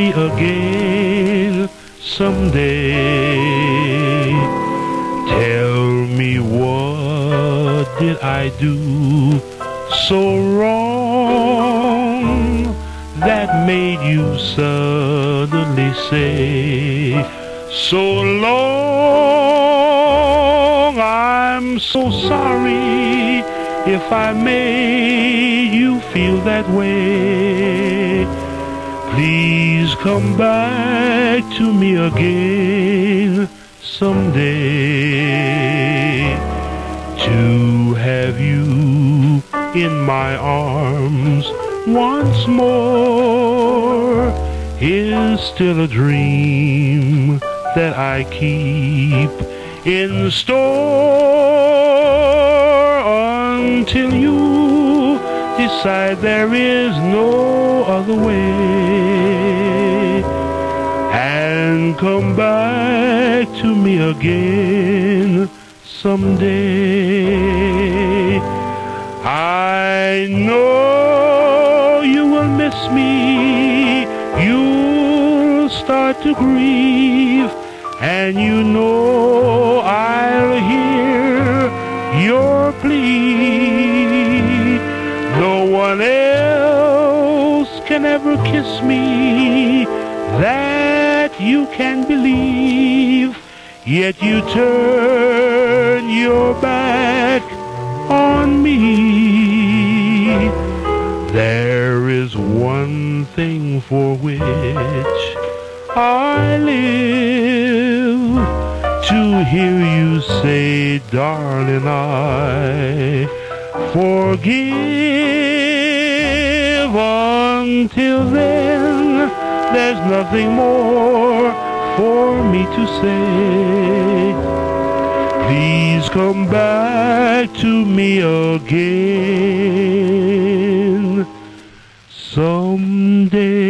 me again someday. Tell me, what did I do so wrong that made you suddenly say so long? I'm so sorry if I made you feel that way. Please come back to me again someday. To have you in my arms once more is still a dream that I keep in store until you decide there is no other way, and come back to me again someday. I know you will miss me, you'll start to grieve, and you know I'll hear your plea. No one else can ever kiss me, that you can believe, yet you turn your back on me. There is one thing for which I live, to hear you say, darling, I forgive. Until then, there's nothing more for me to say. Please come back to me again someday.